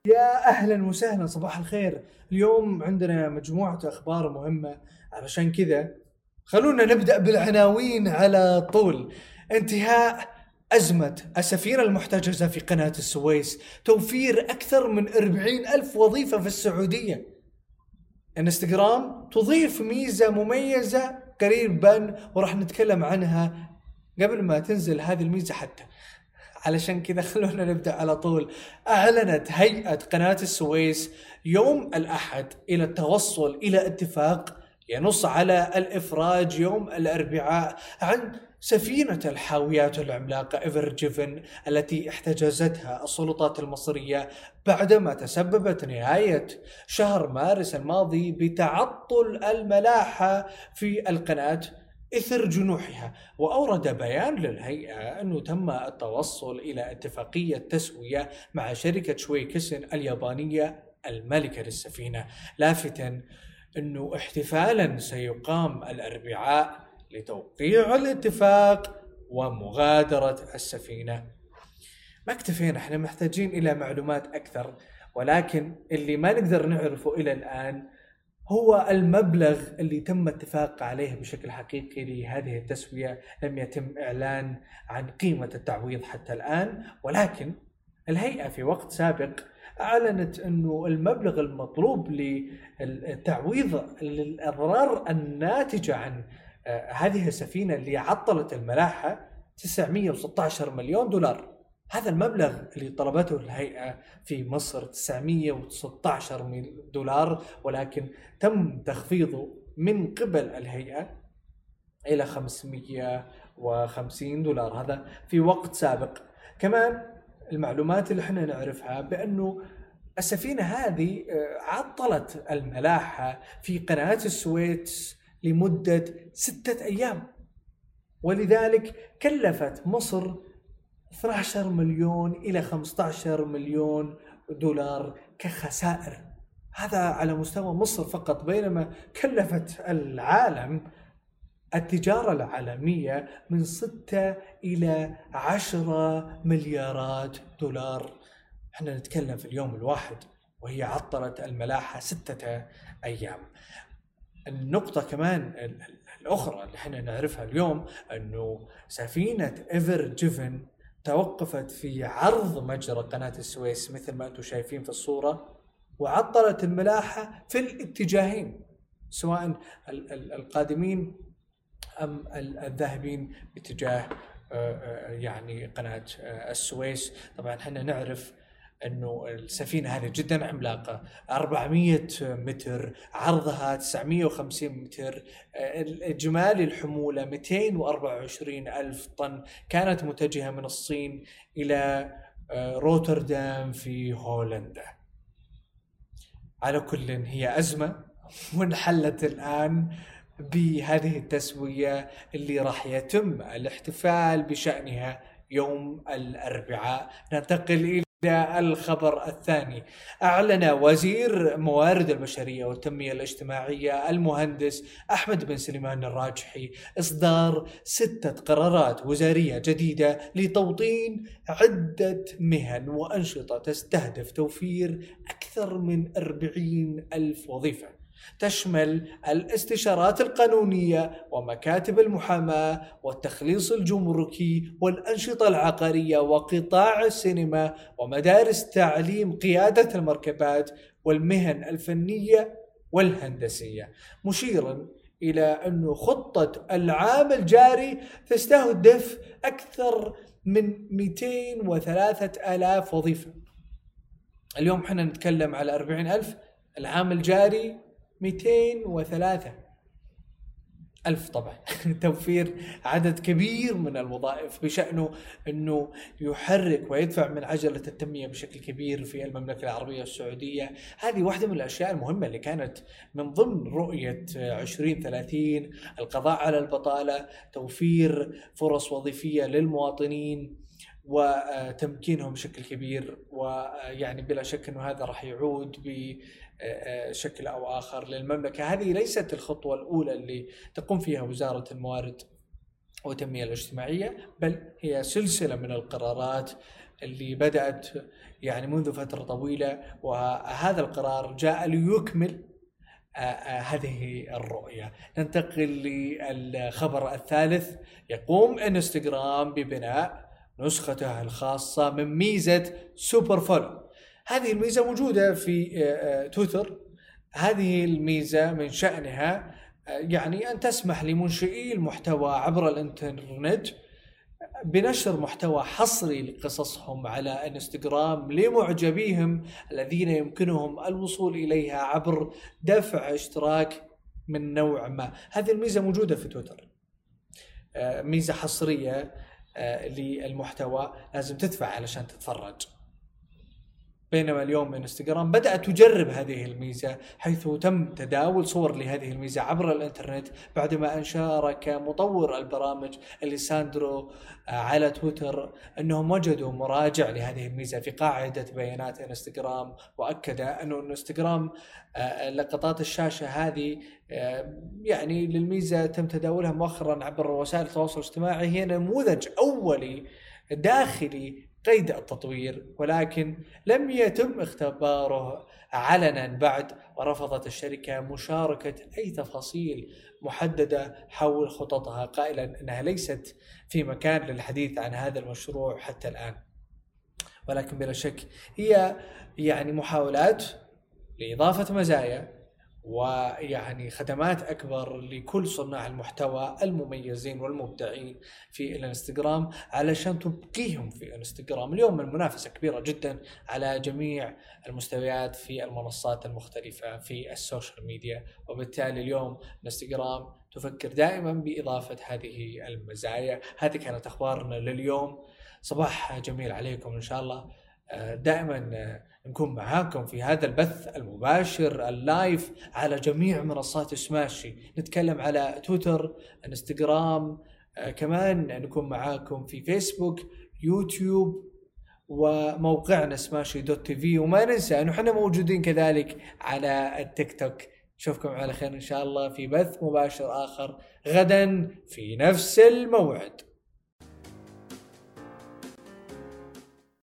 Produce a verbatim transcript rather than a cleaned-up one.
يا أهلا وسهلا، صباح الخير. اليوم عندنا مجموعة أخبار مهمة، علشان كذا خلونا نبدأ بالعناوين على طول. انتهاء أزمة السفينة المحتجزة في قناة السويس، توفير أكثر من أربعين ألف وظيفة في السعودية. انستغرام تضيف ميزة مميزة قريبا وراح نتكلم عنها قبل ما تنزل هذه الميزة حتى. علشان كذا خلونا نبدأ على طول. أعلنت هيئة قناة السويس يوم الأحد إلى التوصل إلى اتفاق ينص على الإفراج يوم الأربعاء عن سفينة الحاويات العملاقة إيفر جيفن التي احتجزتها السلطات المصرية بعدما تسببت نهاية شهر مارس الماضي بتعطل الملاحة في القناة إثر جنوحها. وأورد بيان للهيئة أنه تم التوصل إلى اتفاقية تسوية مع شركة شويكسن اليابانية المالكة للسفينة، لافتا أنه احتفالا سيقام الأربعاء لتوقيع الاتفاق ومغادرة السفينة. ما اكتفينا، احنا محتاجين إلى معلومات أكثر، ولكن اللي ما نقدر نعرفه إلى الآن هو المبلغ اللي تم اتفاق عليه بشكل حقيقي لهذه التسوية. لم يتم إعلان عن قيمة التعويض حتى الآن، ولكن الهيئة في وقت سابق أعلنت أنه المبلغ المطلوب للتعويض للأضرار الناتجة عن هذه السفينة اللي عطلت الملاحة تسعمئة وستة عشر مليون دولار. هذا المبلغ اللي طلبته الهيئة في مصر تسعمئة وستة عشر دولار، ولكن تم تخفيضه من قبل الهيئة إلى خمسمئة وخمسين دولار، هذا في وقت سابق. كمان المعلومات اللي احنا نعرفها بأنه السفينة هذه عطلت الملاحة في قناة السويس لمدة ستة أيام، ولذلك كلفت مصر اثني عشر مليون إلى خمسة عشر مليون دولار كخسائر. هذا على مستوى مصر فقط، بينما كلفت العالم التجارة العالمية من ستة إلى عشرة مليارات دولار. احنا نتكلم في اليوم الواحد وهي عطلت الملاحة ستة أيام. النقطة كمان الأخرى اللي احنا نعرفها اليوم أنه سفينة إيفر جيفن توقفت في عرض مجرى قناة السويس مثل ما أنتم شايفين في الصورة، وعطلت الملاحة في الاتجاهين، سواء القادمين أم الذاهبين باتجاه يعني قناة السويس. طبعا احنا نعرف أنه السفينة هذه جدا عملاقة، أربعمئة متر، عرضها تسعمئة وخمسين متر، إجمالي الحمولة مئتين وأربعة وعشرين ألف طن، كانت متجهة من الصين إلى روتردام في هولندا. على كل هي أزمة وانحلت الآن بهذه التسوية اللي راح يتم الاحتفال بشأنها يوم الأربعاء. ننتقل إلى الخبر الثاني. أعلن وزير موارد البشرية والتنمية الاجتماعية المهندس أحمد بن سليمان الراجحي إصدار ستة قرارات وزارية جديدة لتوطين عدة مهن وأنشطة تستهدف توفير أكثر من أربعين ألف وظيفة، تشمل الاستشارات القانونية ومكاتب المحاماة والتخليص الجمركي والأنشطة العقارية وقطاع السينما ومدارس تعليم قيادة المركبات والمهن الفنية والهندسية، مشيرا إلى أن خطة العام الجاري تستهدف أكثر من مئتين وثلاثة آلاف وظيفة. اليوم حنا نتكلم على أربعين ألف، العام الجاري مئتين وثلاثة ألف. طبعا توفير عدد كبير من الوظائف بشأنه أنه يحرك ويدفع من عجلة التنمية بشكل كبير في المملكة العربية السعودية. هذه واحدة من الأشياء المهمة اللي كانت من ضمن رؤية عشرين ثلاثين، القضاء على البطالة، توفير فرص وظيفية للمواطنين وتمكينهم بشكل كبير. ويعني بلا شك أنه هذا راح يعود بشكل أو آخر للمملكة. هذه ليست الخطوة الأولى اللي تقوم فيها وزارة الموارد والتنمية الاجتماعية، بل هي سلسلة من القرارات اللي بدأت يعني منذ فترة طويلة، وهذا القرار جاء ليكمل هذه الرؤية. ننتقل للخبر الثالث. يقوم انستغرام ببناء نسخته الخاصة من ميزة سوبر فولو. هذه الميزة موجودة في تويتر. هذه الميزة من شأنها يعني أن تسمح لمنشئي المحتوى عبر الإنترنت بنشر محتوى حصري لقصصهم على انستغرام لمعجبيهم الذين يمكنهم الوصول إليها عبر دفع اشتراك من نوع ما. هذه الميزة موجودة في تويتر، ميزة حصرية للمحتوى، لازم تدفع علشان تتفرج. بينما اليوم انستغرام بدأت تجرب هذه الميزة، حيث تم تداول صور لهذه الميزة عبر الانترنت بعدما أن شارك مطور البرامج اليساندرو على تويتر أنهم وجدوا مراجع لهذه الميزة في قاعدة بيانات انستغرام، وأكد أن انستغرام لقطات الشاشة هذه يعني للميزة تم تداولها مؤخرا عبر وسائل التواصل الاجتماعي هي نموذج أولي داخلي قيد التطوير، ولكن لم يتم اختباره علنا بعد. ورفضت الشركة مشاركة أي تفاصيل محددة حول خططها، قائلا أنها ليست في مكان للحديث عن هذا المشروع حتى الآن. ولكن بلا شك هي يعني محاولات لإضافة مزايا ويعني خدمات أكبر لكل صناع المحتوى المميزين والمبدعين في الانستغرام علشان تبقيهم في انستغرام. اليوم المنافسة كبيرة جدا على جميع المستويات في المنصات المختلفة في السوشيال ميديا، وبالتالي اليوم انستغرام تفكر دائما بإضافة هذه المزايا. هذه كانت أخبارنا لليوم. صباح جميل عليكم إن شاء الله. دائما نكون معاكم في هذا البث المباشر اللايف على جميع منصات سماشي. نتكلم على تويتر، انستغرام، كمان نكون معاكم في فيسبوك، يوتيوب، وموقعنا سماشي دوت تي في. وما ننسى أنه احنا موجودين كذلك على التيك توك. نشوفكم على خير إن شاء الله في بث مباشر آخر غدا في نفس الموعد.